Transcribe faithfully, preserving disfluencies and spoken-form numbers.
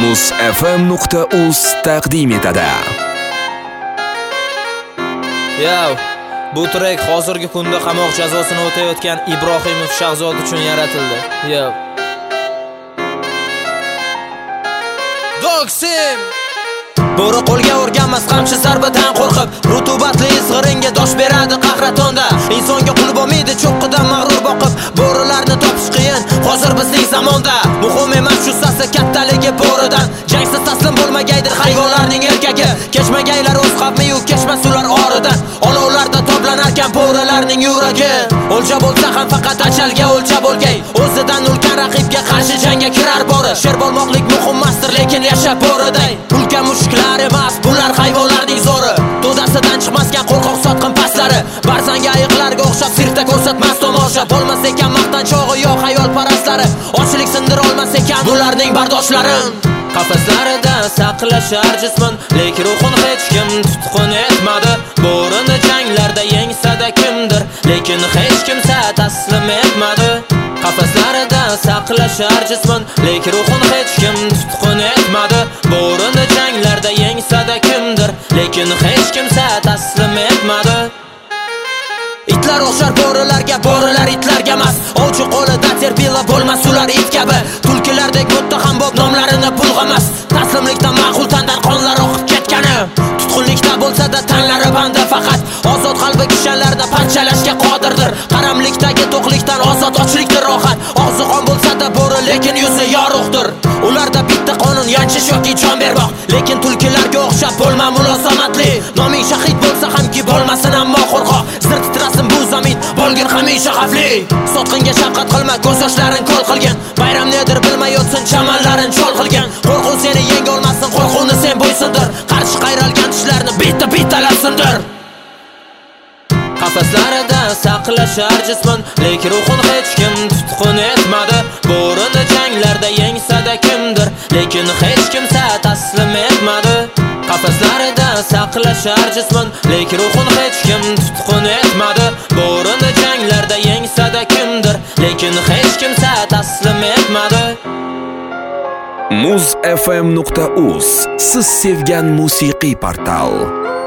muz f m nuqta uz taqdim etadi. Yo, bu trek hozirgi kunda qamoq jazosini o'tayotgan Ibrohimov Shahzod uchun yaratildi. Yo. Doksim Bo'ri qo'lga o'rganmas qamchi zarbadan qo'rqib, rutubatli izg'iringa dosh beradi qahratonda. Insonga qul bo'lmaydi cho'qqidan mag'rur boqib, bo'rilarni topish qiyin hozir bizning zamonda. Muhim emas shu sasi kattaligi bo'ridan, jangsiz taslim bo'lmagaydir hayvonlarning erkagi. Kechmagaylar o'z xavfi-yu kechmas ular oridan, olovlarda toblanarkan bo'rilarning yuragi. O'lja bo'lsa ham faqat ajalga o'lja bo'lgay, o'zidan ulkan raqibga qarshi jangga kirar bo'ri. Sher bo'lmoqlik muhim emasdir, lekin yashab bo'riday. Ulkan mushuklar emas, bular hayvonlarning zo'ri. To'dasidan chiqmasgan qo'rqoq sotqin paslari, barzanga ayiqlarga o'xshab sirkda ko'rsatmas tomosha. Bo'lmas ekan maqtanchog'i yo'q xayol parastlari, ochlik sindira olmas ekan bularning bardoshlari. Qafaslarida saqlashar jismin, lekin ruhini hech kim tutqun etmadi. Bo'rini janglarda yengsada kimdir, lekin hech kimsa taslim etmadi. Qafaslarida saqlashar jismin, lekin ruhini hech kim tutqun etmadi. Bo'rini janglarda yengsada kimdir, lekin hech kimsa taslim etmadi. Itlar o'xshar bo'rilarga, bo'rilar itlarga emas. Ovchi qo'lida terbila bo'lmas ular it kabi. Tulkilardek muttaham bo'p nomlarini bulg'amas. Taslimlikdan ma'qul tandan qonlar oqib ketgani. Tutqunlikda bo'lsa-da tanlari banda faqat. Ozod qalbi kishanlarni parchalashga qodirdir. Qaramlikdagi to'qlikdan ozod ochlikdir rohat. Og'zi qon bo'lsa-da bo'ri, lekin yuzi yorug'dir. Ularda bitta qonun yanchish yoki jon bermoq, lekin tulkilarga o'xshab bo'lma mulosamatli. Noming shahid bo'lsa hamki bo'lmasin ammo qo'rqoq. Zir titrasin bu zamin, bo'lgin hamisha xavfli. Sotqinga shafqat qilma, ko'z yoshlarin ko'l qilgan. Bayram nedir bilmay o'tsin, chamanlarin chol qilgan. Qo'rquv seni yenga olmasin, qo'rquvni sen bo'ysundir. Qarshi qayralgan tishlarni bitta bittalab sindir. Qafaslarida saqlashar jismin, lekin ruhini hech kim tutqun etmadi. Bo'rini janglarda yengsada kimdir, lekin hech kimsa taslim etmadi. Qafaslarida saqlashar jismin, lekin ruhini hech kim tutqun etmadi. Bo'rini janglarda yengsada kimdir, lekin hech kimsa taslim etmadi. muz f m nuqta uz siz sevgan musiqiy portal.